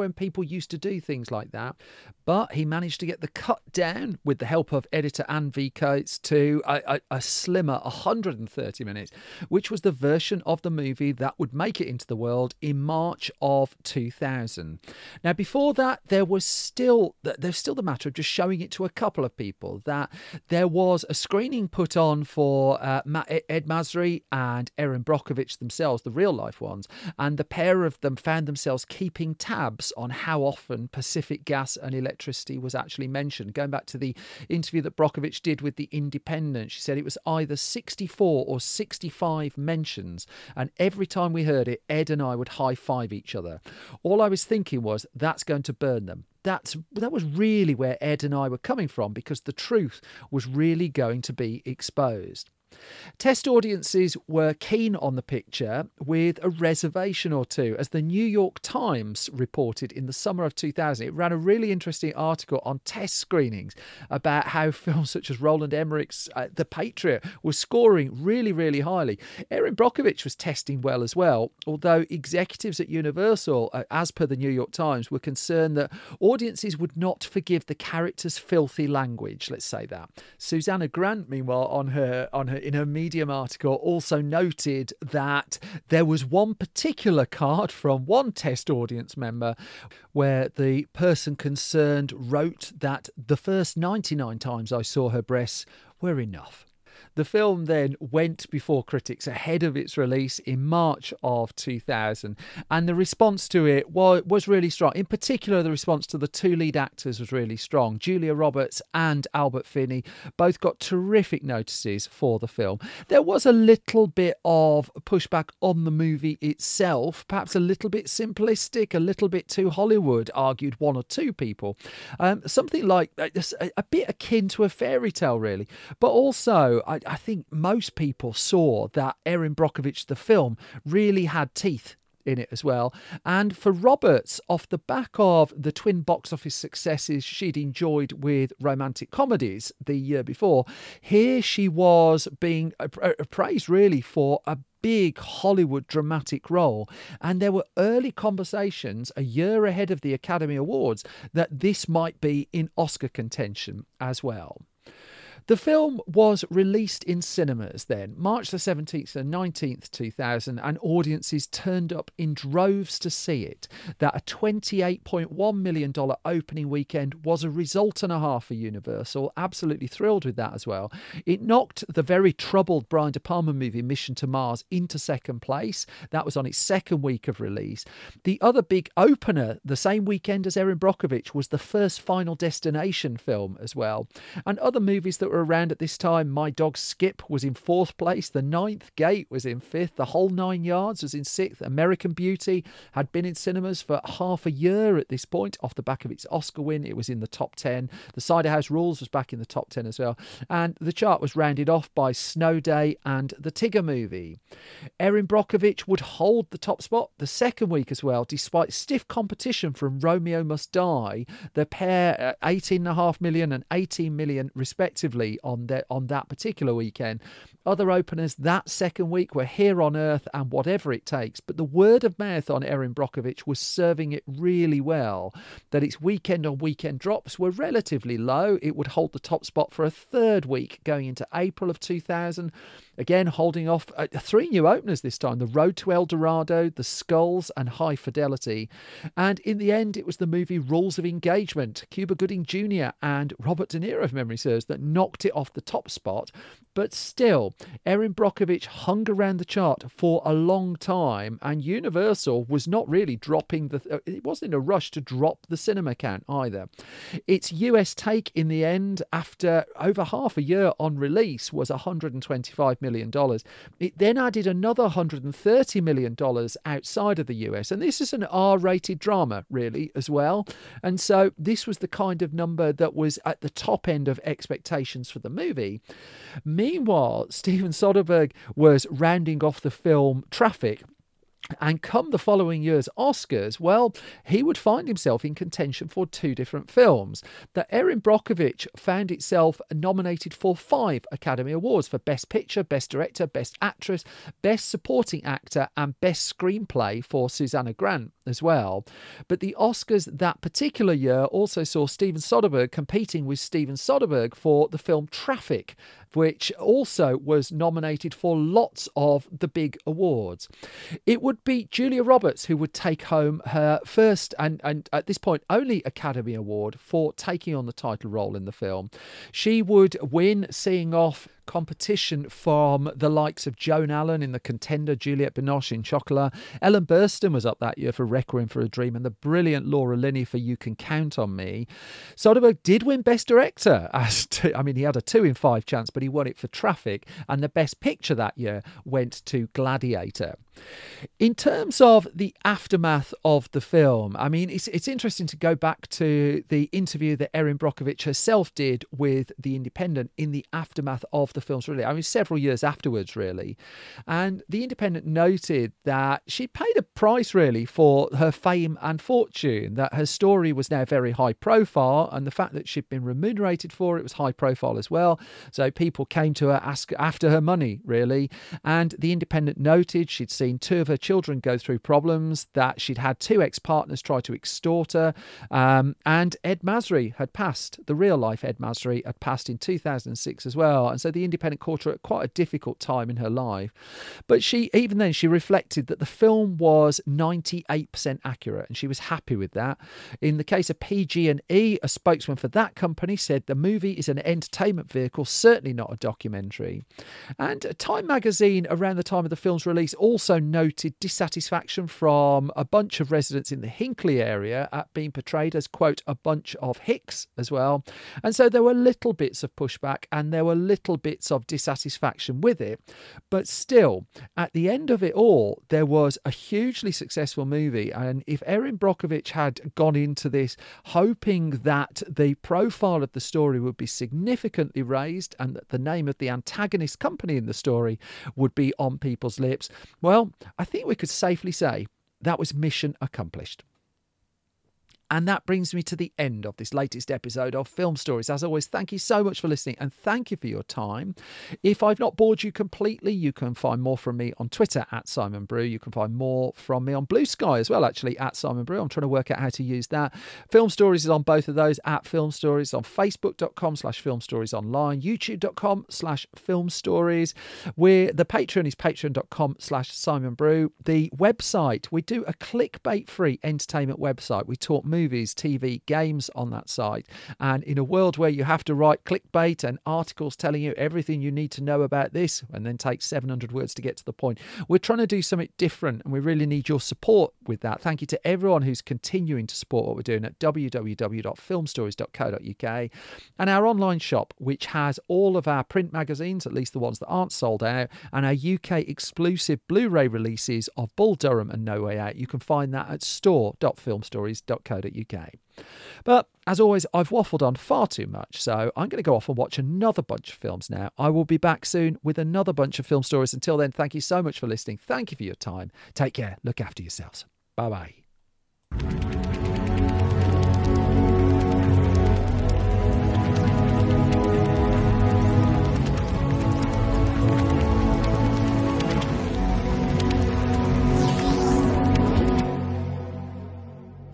used to do things like that. But he managed to get the cut down with the help of editor Anne V. Coates to a slimmer 130 minutes, which was the version of the movie that would make it into the world in March of 2000. Now, before that, there's still the matter of just showing it to a couple of people. That there was a screening put on for Ed Masry and Erin Brockovich themselves, the real life ones, and the pair of them found themselves keeping tabs on how often Pacific Gas and electricity was actually mentioned. Going back to the interview that Brockovich did with The Independent, she said it was either 64 or 65 mentions, and every time we heard it, Ed and I would high-five each other. All I was thinking was, that's going to burn them. That was really where Ed and I were coming from, because the truth was really going to be exposed. Test audiences were keen on the picture, with a reservation or two. As the New York Times reported in the summer of 2000, it ran a really interesting article on test screenings about how films such as Roland Emmerich's The Patriot was scoring really, really highly. Erin Brockovich was testing well as well, although executives at Universal, as per the New York Times, were concerned that audiences would not forgive the character's filthy language, let's say that. Susanna Grant, meanwhile, in her Medium article, also noted that there was one particular card from one test audience member where the person concerned wrote that the first 99 times I saw her breasts were enough. The film then went before critics ahead of its release in March of 2000, and the response to it was really strong. In particular, the response to the two lead actors was really strong. Julia Roberts and Albert Finney both got terrific notices for the film. There was a little bit of pushback on the movie itself, perhaps a little bit simplistic, a little bit too Hollywood, argued one or two people. Something like a bit akin to a fairy tale, really. But also, I think most people saw that Erin Brockovich, the film, really had teeth in it as well. And for Roberts, off the back of the twin box office successes she'd enjoyed with romantic comedies the year before, here she was being praised really for a big Hollywood dramatic role. And there were early conversations a year ahead of the Academy Awards that this might be in Oscar contention as well. The film was released in cinemas then, March the 17th and 19th, 2000, and audiences turned up in droves to see it. That a $28.1 million opening weekend was a result and a half for Universal. Absolutely thrilled with that as well. It knocked the very troubled Brian De Palma movie Mission to Mars into second place. That was on its second week of release. The other big opener the same weekend as Erin Brockovich was the first Final Destination film as well. And other movies that were around at this time, My Dog Skip was in fourth place, The Ninth Gate was in fifth, The Whole Nine Yards was in sixth, American Beauty had been in cinemas for half a year at this point. Off the back of its Oscar win, it was in the top 10. The Cider House Rules was back in the top 10 as well. And the chart was rounded off by Snow Day and The Tigger Movie. Erin Brockovich would hold the top spot the second week as well, despite stiff competition from Romeo Must Die. The pair, 18.5 million and 18 million respectively, on that particular weekend. Other openers that second week were Here on Earth and Whatever It Takes, but the word of mouth on Erin Brockovich was serving it really well, that its weekend-on-weekend drops were relatively low. It would hold the top spot for a third week going into April of 2000, again holding off three new openers this time, The Road to El Dorado, The Skulls and High Fidelity. And in the end, it was the movie Rules of Engagement, Cuba Gooding Jr. and Robert De Niro, if memory serves, that knocked it off the top spot. But still, Erin Brockovich hung around the chart for a long time, and Universal was not really dropping it wasn't in a rush to drop the cinema count either. Its US take in the end, after over half a year on release, was $125 million. It then added another $130 million outside of the US, and this is an R-rated drama really as well. And so this was the kind of number that was at the top end of expectations for the movie. Meanwhile, Steven Soderbergh was rounding off the film Traffic, And come the following year's Oscars, well, he would find himself in contention for 2 different films. That Erin Brockovich found itself nominated for 5 Academy Awards for Best Picture, Best Director, Best Actress, Best Supporting Actor and Best Screenplay for Susanna Grant as well. But the Oscars that particular year also saw Steven Soderbergh competing with Steven Soderbergh for the film Traffic, which also was nominated for lots of the big awards. It would be Julia Roberts who would take home her first and at this point only Academy Award for taking on the title role in the film. She would win, seeing off competition from the likes of Joan Allen in The Contender, Juliette Binoche in Chocolat. Ellen Burstyn was up that year for Requiem for a Dream, and the brilliant Laura Linney for You Can Count on Me. Soderbergh did win Best Director. He had a 2 in 5 chance, but he won it for Traffic, and the Best Picture that year went to Gladiator. In terms of the aftermath of the film, it's interesting to go back to the interview that Erin Brockovich herself did with The Independent in the aftermath of the film's release. Several years afterwards, really. And The Independent noted that she paid a price, really, for her fame and fortune, that her story was now very high profile, and the fact that she'd been remunerated for it was high profile as well. So people came to her ask after her money, really. And The Independent noted she'd seen 2 of her children go through problems, that she'd had 2 ex-partners try to extort her, and Ed Masry had passed. The real-life Ed Masry had passed in 2006 as well, and so The Independent caught her at quite a difficult time in her life. But she reflected that the film was 98% accurate, and she was happy with that. In the case of PG&E, a spokesman for that company said the movie is an entertainment vehicle, certainly not a documentary. And Time magazine, around the time of the film's release, also noted dissatisfaction from a bunch of residents in the Hinckley area at being portrayed as, quote, a bunch of hicks as well. And so there were little bits of pushback and there were little bits of dissatisfaction with it. But still, at the end of it all, there was a hugely successful movie. And if Erin Brockovich had gone into this hoping that the profile of the story would be significantly raised and that the name of the antagonist company in the story would be on people's lips, well, I think we could safely say that was mission accomplished. And that brings me to the end of this latest episode of Film Stories. As always, thank you so much for listening and thank you for your time. If I've not bored you completely, you can find more from me on Twitter at Simon Brew. You can find more from me on Blue Sky as well, actually, at Simon Brew. I'm trying to work out how to use that. Film Stories is on both of those, at Film Stories, on facebook.com/Film Stories Online, youtube.com/Film Stories. The Patreon is patreon.com/Simon Brew. The website, we do a clickbait-free entertainment website. We talk movies, TV, games on that site. And in a world where you have to write clickbait and articles telling you everything you need to know about this and then take 700 words to get to the point, we're trying to do something different and we really need your support with that. Thank you to everyone who's continuing to support what we're doing at www.filmstories.co.uk, and our online shop, which has all of our print magazines, at least the ones that aren't sold out, and our UK exclusive Blu-ray releases of Bull Durham and No Way Out. You can find that at store.filmstories.co.uk. But as always, I've waffled on far too much, so I'm going to go off and watch another bunch of films now. I will be back soon with another bunch of film stories. Until then, thank you so much for listening. Thank you for your time. Take care. Look after yourselves. Bye-bye.